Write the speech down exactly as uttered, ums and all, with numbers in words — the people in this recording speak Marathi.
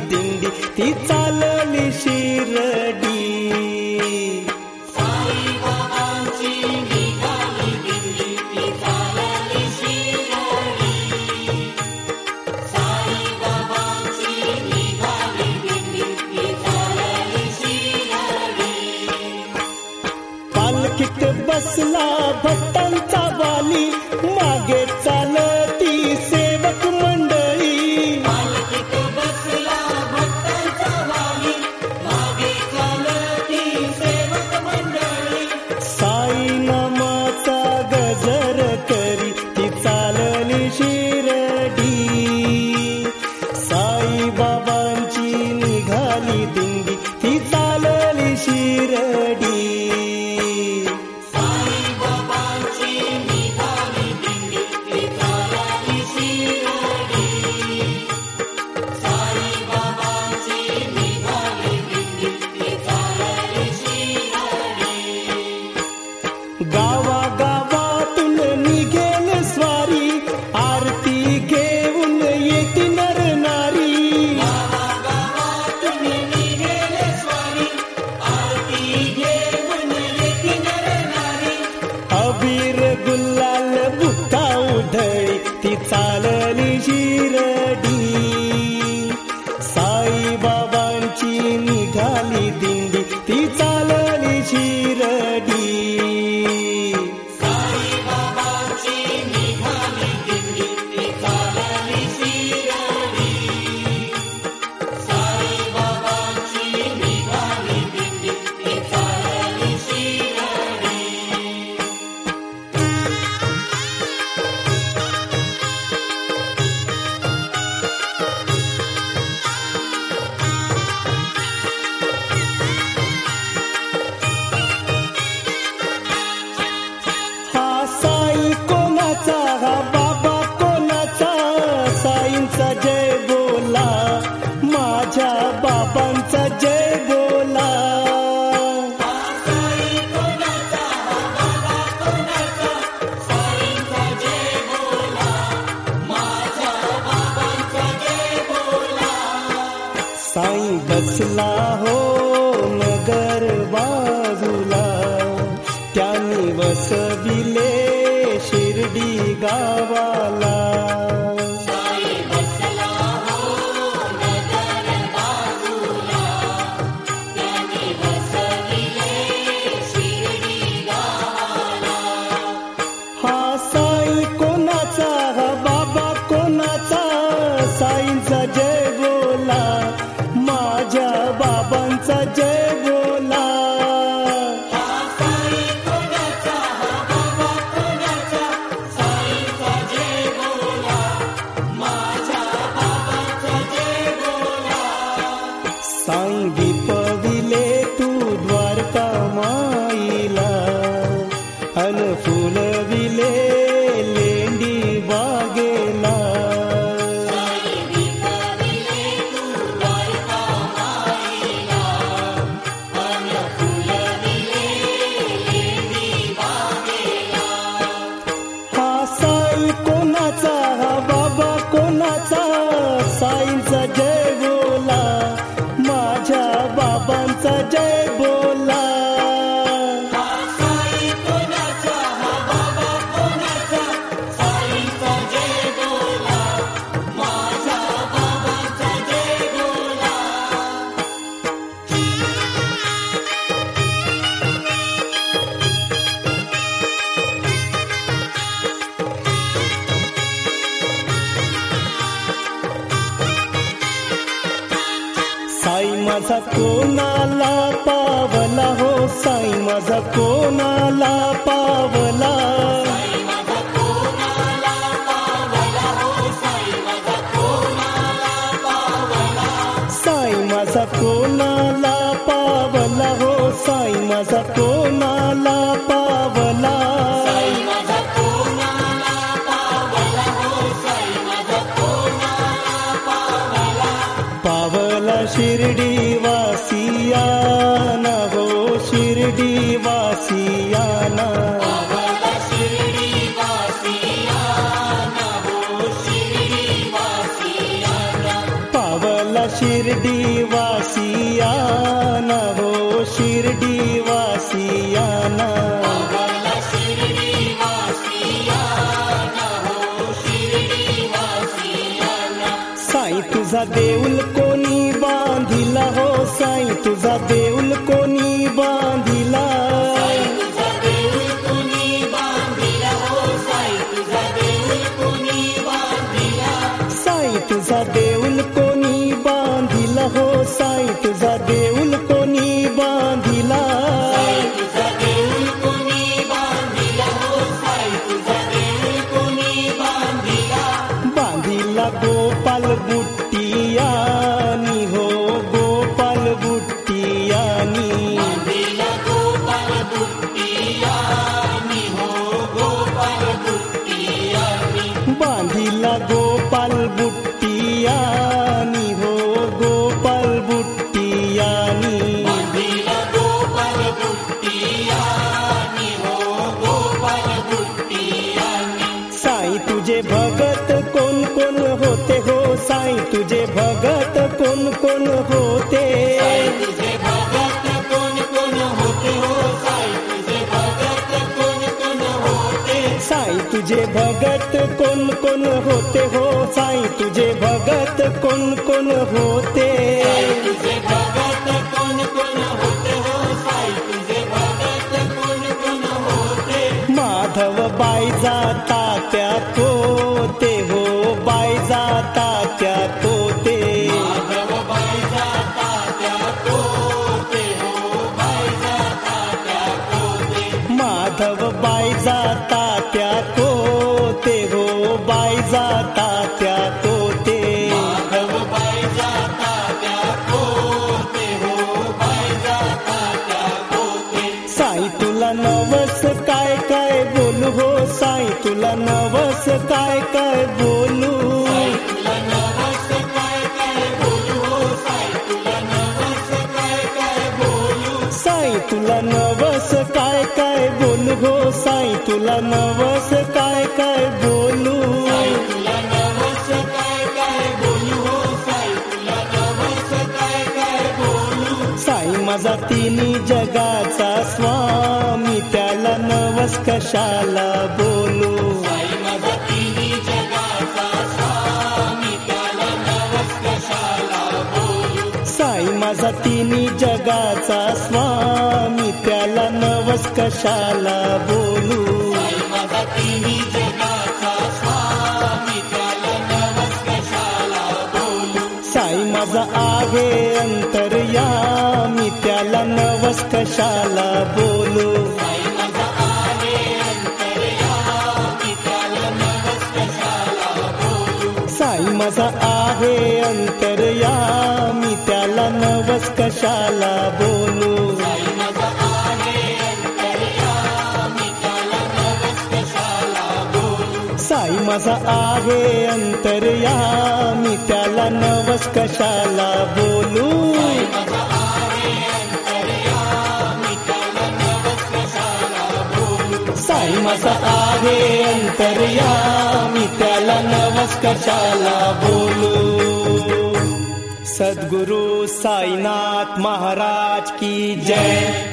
दिंडी ती चालली शिर्डी. पालखीत बसला भक्तांचा वाली, मागे चालती सेवक मंडळी. पालखीत बसला भक्तांचा वाली, मागे चालती सेवक मंडळी. साई नामाचा गजर करी ती चालली शिर्डी. साई बाबांची निघाली दिंडी ती चालली शिर्डी. गावागावातून निघेल स्वारी, आरती घेऊन येती नर नारी. गावागावातून निघेल स्वारी, आरती घेऊन येती नर नारी. अबीर गुलाल बुक्का उधळी ती चालली शिर्डी. साई बाबांची निघाली दिंडी ती चालली शिर्डी. हा बाबा कोणाचा, साईंचा जय बोला, माझ्या बाबांचा जय बोला. साई कोणाचा, बाबा कोणाचा, साईंचा जय बोला, माझ्या बाबांचा जय बोला. साई बसला हो नगर बाजूला, त्यांनी वसविले शिर्डी गावाला. साई बसला हो नगर बाजूला, त्यांनी वसविले शिर्डी गावाला. हा साई कोणाचा, हा बाबा कोणाचा, साईंचा जय बोला, माझ्या बाबांचा जय बोला. साई दीपविले तू द्वारका माईला, अन फुलविले लेंडी बागेला. साई दीपविले तू द्वारका माईला, अन फुलविले लेंडी बागेला. हा साई कोणाचा, हा बाबा कोणाचा, साईंचा जय बोला, माझ्या बाबांचा जय बोला. साई कोणाचा, हा बाबा कोणाचा, साईंचा जय बोला, माझ्या बाबांचा जय बोला. साई माझा कोणाला पावला हो, साई माझा कोणाला पावला. साई माझा कोणाला पावला हो, साई माझा कोणाला पावला. साई माझा कोणाला पावला हो, साई माझा कोणाला पावला. साई माझा कोणाला पावला हो, साई माझा कोणाला पावला. पावला शिर्डी वासियाना हो, शिर्डी वासियाना. पावला शिर्डी वासियाना हो, शिर्डी वासियाना. पावला पावला शिर्डी वासियाना हो शिर्डी वासियाना पावला शिर्डी वासियाना हो शिर्डी वासियाना साई तुझा देऊल कोणी बांधिला हो साई तुझा देऊल कोणी बांधिला साई तुझा देऊळ कोणी बांधिला हो साई तुझा देऊळ कोणी बांधिला साई तुझा देऊल कोणी बांधिला हो साई तुझा देऊल कोणी बांधिला साई तुझा देऊळ कोणी बांधिला हो साई तुझा देऊळ कोणी बांधिला बांधिला गोपाल बुट्टियानी हो गोपाल बुट्टियानी बांधिला गोपाल बुट्टियानी हो गोपाल बुट्टियानी बांधिला गोपाल बुट्टियानी हो गोपाल बुट्टियानी बांधिला गोपाल बुट्टियानी हो गोपाल बुट्टियानी साई तुझे भगत कोण कोण होते हो साई तुझे भगत कोण कोण होते साई तुझे भगत कोण कोण होते हो साई तुझे भगत कोण कोण होते साई तुझे भगत कोण कोण होते हो साई तुझे भगत कोण कोण होते साई तुझे भगत कोण कोण होते हो साई तुझे भगत कोण कोण होते माधव बाईजा तात्या कोते हो बाईजा तात्या कोते माधव बाईजा तात्या कोते हो बाईजा तात्या कोते माधव बाईजा तात्या कोते हो बाईजा तात्या कोते माधव बाईजा तात्या कोते हो बाईजा तात्या कोते साई तुला नवस काय काय बोलू हो साई तुला नवस काय काय बोलू साई तुला नवस काय काय बोलू हो साई तुला नवस काय काय बोलू साई तुला नवस काय काय बोलू हो साई तुला नवस काय काय बोलू साई तुला नवस काय काय बोलू हो साई तुला नवस काय काय बोलू साई माझा तिन्ही जगाचा स्वामी त्याला नवस कशाला बोलू साई माझा तिन्ही जगाचा स्वामी त्याला नवस कशाला बोलू साई माझा तिन्ही जगाचा स्वामी त्याला नवस कशाला बोलू साई माझा तिन्ही जगाचा स्वामी त्याला नवस कशाला बोलू साई माझा आहे अंतर्यामी त्याला नवस कशाला बोलू साई माझा आहे अंतर्यामी त्याला नवस कशाला बोलू साई माझा आहे अंतर्यामी त्याला नवस कशाला बोलू साई माझा आहे अंतर्यामी त्याला नवस कशाला बोलू साई माझा आहे अंतर्यामी त्याला नवस कशाला बोलू माझा आहे अंतर्यामी त्याला नवस कशाला बोलू साई माझा आहे अंतर्यामी त्याला नवस कशाला बोलू सद्गुरु साईनाथ महाराज की जय।